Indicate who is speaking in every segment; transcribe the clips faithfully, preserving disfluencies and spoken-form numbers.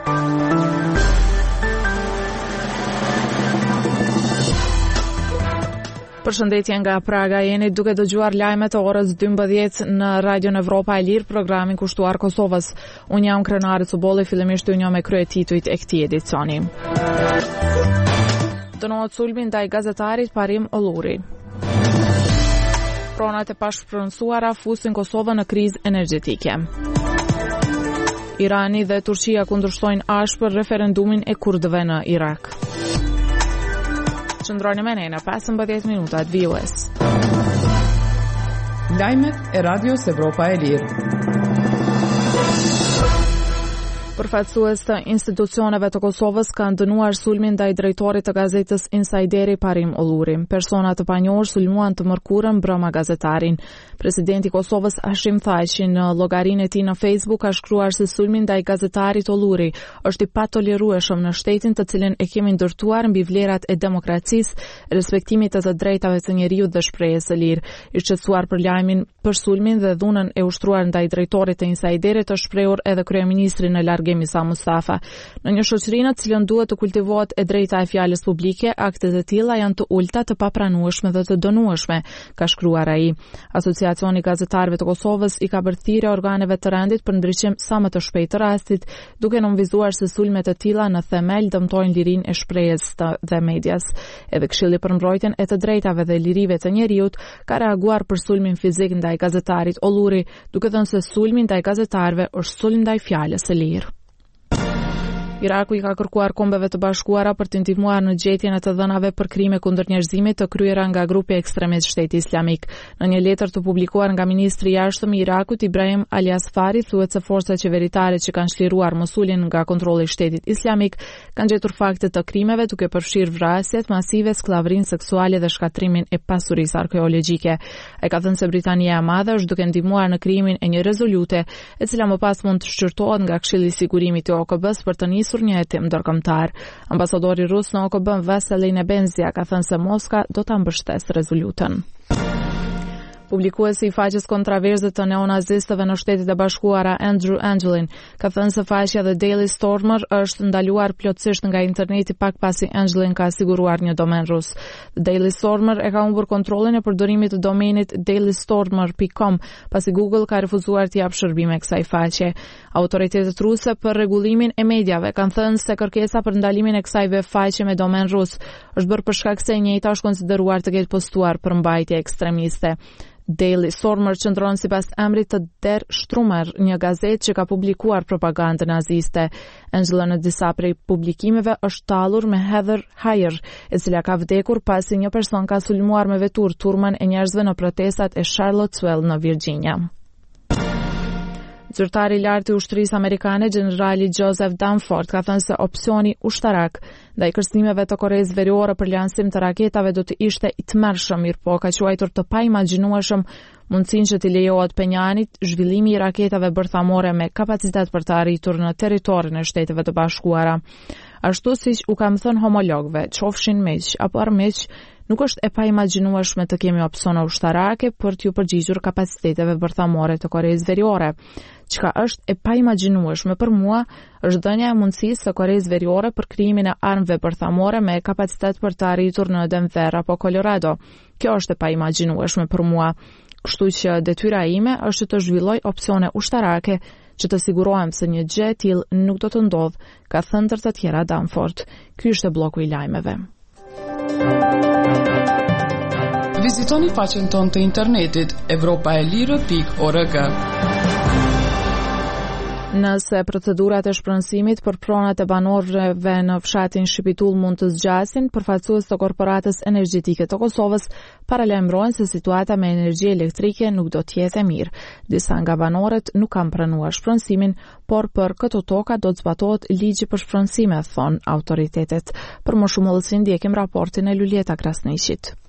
Speaker 1: Përshëndetje nga Praga, jeni duke dëgjuar lajmet e orës dymbëdhjetë në Radion Evropa e Lirë, programin kushtuar Kosovës. Unë jam Krenari Cubolli, fillimisht unë me kryetituit e këtij edicioni. Dënohet sulmi ndaj gazetarit Parim Olluri. Pronat e pashpronësuara fusin Kosovën në krizë energjetike. Irani dhe Turqia kundërshtojnë ashpër referendumin e kurdëve në Irak. Qëndroni me ne në pesëmbëdhjetë minutat V O S.
Speaker 2: Lajmet e Radios Evropa e Lirë.
Speaker 1: Përfaqësues të institucioneve të Kosovës kanë dënuar sulmin ndaj drejtorit të gazetës Insajderi Parim Olluri. Persona të panjohur sulmuan të mërkurën brëma gazetarin. Presidenti i Kosovës Hashim Thaçi në llogarinë e tij në Facebook ka shkruar se sulmi ndaj gazetarit Olluri është i patolerueshëm në shtetin të cilin e kemi ndërtuar mbi vlerat e demokracisë, respektimit të të drejtave të njeriut dhe shprehjes së lirë. I shqetësuar për lajmin për sulmin dhe dhunën e ushtruar ndaj drejtorit të Insajderit të shprehur edhe kryeministri në larg Sa Mustafa. Në një shoqëri në cilën duhet të kultivohet e drejta e fjalës publike, aktet e tilla janë të ulta, të papranueshme dhe të dënueshme, ka shkruar ai. Asociacioni i Gazetarëve të Kosovës i ka bërë thirrje organeve të rendit për ndriçim sa më të shpejtë të rastit, duke nënvizuar se sulmet e tilla në themel dëmtojnë lirinë e shprehjes dhe medias. Edhe Këshilli për mbrojtjen e të drejtave dhe lirive të njeriut ka reaguar për sulmin fizik ndaj gazetarit Olluri, duke thënë se sulmi ndaj gazetarëve është sulm ndaj fjalës së lirë. Iraku i ka kërkuar Kombeve të Bashkuara për të ndihmuar në gjetjen e të dhënave për krime kundër njerëzimit të kryera nga grupi ekstremist Shteti Islamik. Në një letër të publikuar nga ministri i jashtëm i Irakut Ibrahim Al-Asfari, thuhet se forcat qeveritare që kanë çliruar Mosulin nga kontrolli i Shtetit Islamik kanë gjetur fakte të krimeve, duke përfshirë vrasjet masive, skllavrinë seksuale dhe shkatrimin e pasurisë arkeologjike. Ai ka thënë se Britania e Madhe është duke ndihmuar në krijimin e një rezolute, e cila më pas mund të shqyrtohet nga Këshilli i Sigurimit i O K B-s për të nisur një hetim ndërkombëtar. Ambasadori rus në O K B Vasilij Nebenzia ka thënë se Moska do ta mbështesë rezolutën. Publikuesi i faqes kontraverse të neonazistëve në Shtetet e Bashkuara Andrew Angelin ka thënë se faqja The Daily Stormer është ndaluar plotësisht nga interneti pak pasi Angelin ka siguruar një domen rus. The Daily Stormer e ka humbur kontrollin e përdorimit të domenit daily stormer dot com pasi Google ka refuzuar të japë shërbime kësaj faqe. Autoritetet ruse për rregullimin e mediave kanë thënë se kërkesa për ndalimin e kësaj web faqe me domen rus është bërë për shkak se e njëjta është konsideruar të ketë postuar për mbajtje ekstremiste. Daily Stormer qëndron sipas emrit të Der Strummer, një gazetë që ka publikuar propagandë naziste. Angela në disa prej publikimeve është tallur me Heather Heyer, e cila ka vdekur pasi një person ka sulmuar me vetur turmën e njerëzve në protestat e Charlottesville në Virginia. Zyrtari i lartë i ushtrisë amerikane, generali Joseph Dunford, ka thënë se opsioni ushtarak ndaj kërcënimeve të Koreas Veriore për lansim të raketave do të ishte i tmerrshëm, mirë po ka quajtur të paimagjinueshëm mundësinë që t'i lejohet Penjanit zhvillimi i raketave bërthamore me kapacitet për të arritur në territorin e Shteteve të Bashkuara. Ashtu siç u kam thënë homologëve, qofshin miq apo armiq, nuk është e paimagjinueshme të kemi opsione ushtarake për t'ju përgjigjur kapaciteteve bërthamore të Koreas Veriore. Çka është e paimagjinueshme për mua është dhënia e mundësisë së Koreas Veriore për krijimin e armëve bërthamore me kapacitet për të arritur në Denver apo Colorado. Kjo është e paimagjinueshme për mua. Kështu që detyra ime është të zhvilloj opsione ushtarake që të sigurohem se një gjë e tillë nuk do të ndodhë, ka thënë ndër të tjera Danford. Ky është bloku i lajmeve.
Speaker 2: Vizitoni faqen tonë të internetit evropa e lirë pikë org.
Speaker 1: Nëse procedurat e shpronësimit për pronat e banorëve në fshatin Shqipitull mund të zgjasin, përfaqësues të Korporatës Energjetike të Kosovës paralajmërojnë se situata me energji elektrike nuk do të jetë e mirë. Disa nga banorët nuk kanë pranuar shpronësimin, por për këto toka do të zbatohet ligji për shpronësime, thon autoritetet. Për më shumë vëllësi ndjekim raportin e Luljeta Krasniqit.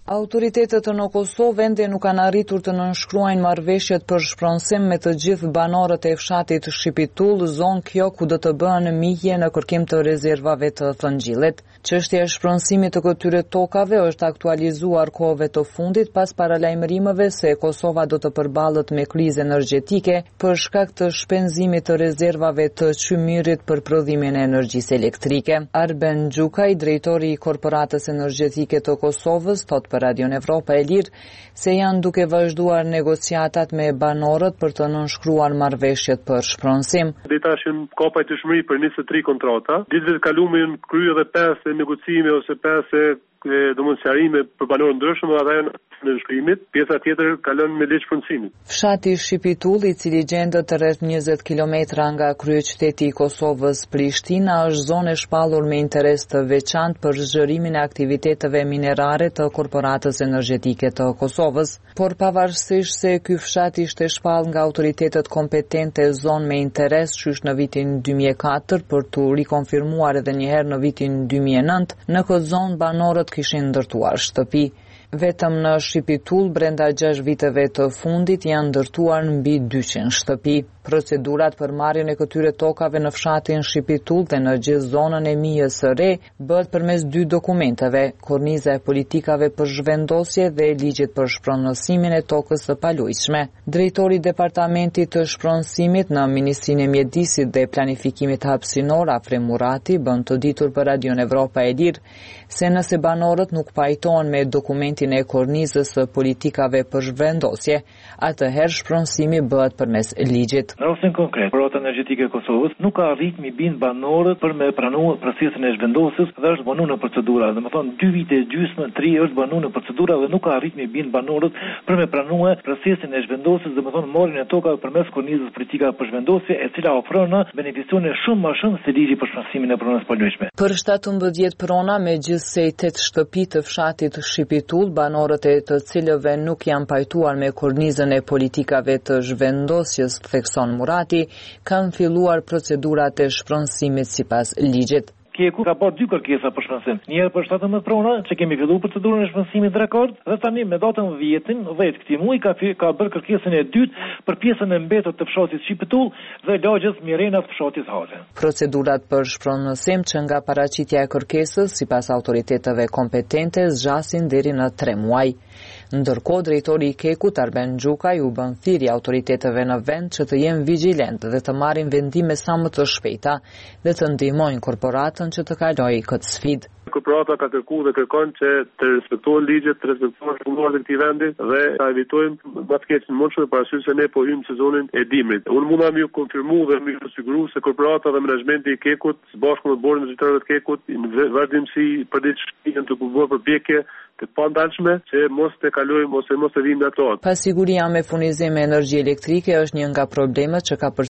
Speaker 3: Autoritetet në Kosovë ende nuk kanë arritur të nënshkruajnë marrëveshjet për shpronësim me të gjithë banorët e fshatit Shqipitull, zonë kjo ku do të bëhen mihje në kërkim të rezervave të Thëngjillit. Çështja e shpronësimit të këtyre tokave është aktualizuar kohëve të fundit pas paralajmërimeve se Kosova do të përballet me krizë energjetike për shkak të shpenzimit të rezervave të qymyrit për prodhimin e energjisë elektrike. Arben Gjukaj, drejtori i Korporatës Energjetike të Kosovës, thot për Radion Evropa e Lirë se janë duke vazhduar negociatat me banorët për të nënshkruar marrëveshjet për shpronësim.
Speaker 4: Dita është ka pajtueshmëri për njëzet e tre kontrata. Ditëve të kaluara janë kryer edhe pesë negocime ose pesë domosdoshmëri për banorë ndryshëm, ata janë në shkrimit, pjesa tjetër kalon me ligj shpronësimit.
Speaker 3: Fshati Shqipitull, i cili gjendet rreth njëzet kilometra nga kryeqyteti i Kosovës Prishtina, është zonë e shpallur me interes të veçantë për zhërimin e aktiviteteve minerare të Korporatës Energjetike të Kosovës, por pavarësisht se ky fshat ishte shpallur nga autoritetet kompetente zonë me interes qysh në vitin dy mijë e katër për tu rikonfirmuar edhe një herë në vitin dy mijë e nëntë, në këtë zonë banorët kishin ndërtuar shtëpi. Vetëm në Shqipitull, brenda gjashtë viteve të fundit, janë ndërtuar mbi dyqind shtëpi. Procedurat për marrjen e këtyre tokave në fshatin Shqipitull dhe në gjithë zonën e mijës së re bëhet përmes dy dokumenteve: korniza e politikave për zhvendosje dhe ligjit për shpronësimin e tokës së palujshme. Drejtori i Departamentit të Shpronësimit në Ministrinë e Mjedisit dhe Planifikimit Hapësinor, Afrem Murati, bën të ditur për Radion Evropa e Lirë se nëse banorët nuk pajtohen me dokumentin e kornizës së politikave për zhvendosje, atëherë shpronësimi bëhet përmes ligjit.
Speaker 5: Në rastin konkret, Korporata Energjetike e Kosovës nuk ka arrit mi bind banorët për me pranuar procesin e zhvendosjes dhe është banuar në procedura. Domethënë dy vite gjysmë, tre është banuar në procedura dhe nuk ka arrit mi bind banorët për me pranuar procesin e zhvendosjes, domethënë marrjen e tokave përmes kornizës politikave për zhvendosje, e cila ofron beneficione shumë më shumë se ligji për shpronësimin e pronës palujshme.
Speaker 3: Për shtatëmbëdhjetë prona me gjithsej tetë shtëpi të fshatit Shqipitull, banorët e të cilëve nuk janë pajtuar me kornizën e politikave të zhvendosjes, thekson Murati, kanë filluar procedurat e shpronësimit sipas ligjit.
Speaker 5: Kjeku ka bërë dy kërkesa për shpronësim. Një herë për shtatëmbëdhjetë prona, që kemi filluar procedurën e shpronësimit rekord, dhe tani me datën dhjetë këtij muaji ka ka bërë kërkesën e dytë për pjesën e mbetur të fshatit Shqipitull dhe lagjës Mirena të fshatit Haxhe.
Speaker 3: Procedurat për shpronësim që nga paraqitja e kërkesës sipas autoriteteve kompetente zgjasin deri në tre muaj. Ndërkohë, drejtori i Kekut, Arben Gjukaj, u bën thirrje autoriteteve në vend që të jenë vigjilentë dhe të marrin vendime sa më të shpejta dhe të ndihmojnë korporatën që të kalojë këtë sfidë.
Speaker 4: Korporata ka kërkuar dhe kërkon që të respektohen ligjet, të respektohen rregullat e këtij vendi dhe ta evitojmë më të keqen mundshme parasysh se ne po hyjmë sezonin e dimrit. Unë mund ta më konfirmoj dhe më siguroj se korporata dhe menaxhmenti i Kekut së bashku me bordin e drejtorëve të Kekut në vazhdimsi për ditë shpinën të bërë përpjekje të pandalshme që mos të kalojmë ose mos të vinë ato.
Speaker 3: Pasiguria me furnizim me energji elektrike është një nga problemet që ka